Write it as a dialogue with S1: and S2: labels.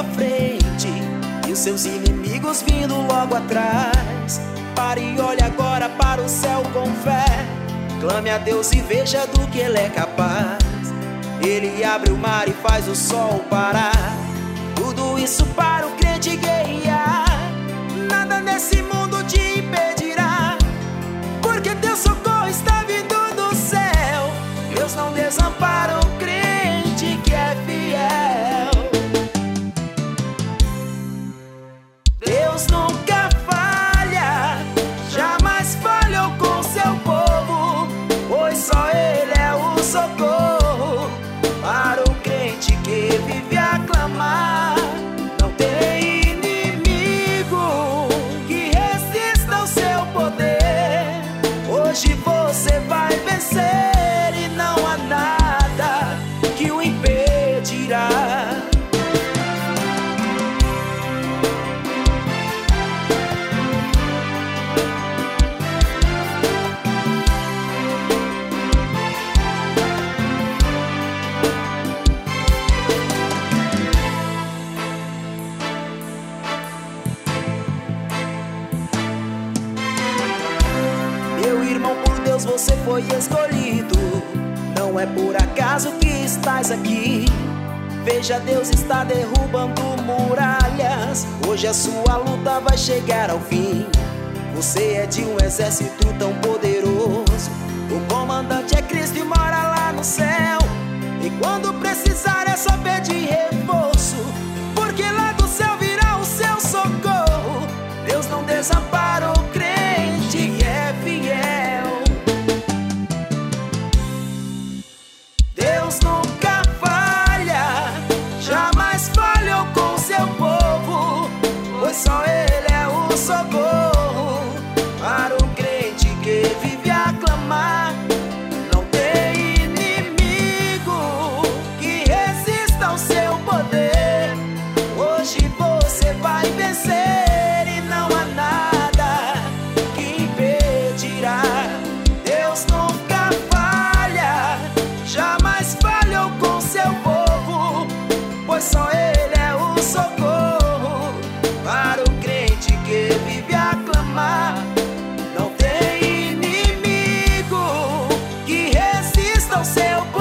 S1: frente e os seus inimigos vindo logo atrás. Pare e olhe agora para o céu com fé. Clame a Deus e veja do que Ele é capaz. Ele abre o mar e faz o sol parar. Tudo isso para o crente guerrear. Nada nesse mundo te impedirá, porque teu socorro está vindo do céu. Deus não desampara o crente que é fiel. Deus nunca falha, jamais falhou com seu povo, pois só Ele é o socorro para o crente que vive a clamar. Não tem inimigo que resista ao seu poder. Hoje você vai vencer e não há nada que o impedirá. Você foi escolhido, não é por acaso que estás aqui. Veja, Deus está derrubando muralhas. Hoje a sua luta vai chegar ao fim. Você é de um exército tão poderoso. O comandante é Cristo e mora lá no céu. E quando precisar é só pedir reforço, porque lá do céu virá o seu socorro. Deus não desampara o crente que é fiel. Deus nunca falha, jamais falhou com seu povo, pois só Ele é o socorro para o crente que vive a clamar. Não tem inimigo que resista ao seu poder. Hoje você vai vencer e não há nada que impedirá. Deus nunca falha, jamais falhou com seu povo, pois só Ele é o socorro para o crente que vive a clamar. Não tem inimigo que resista ao seu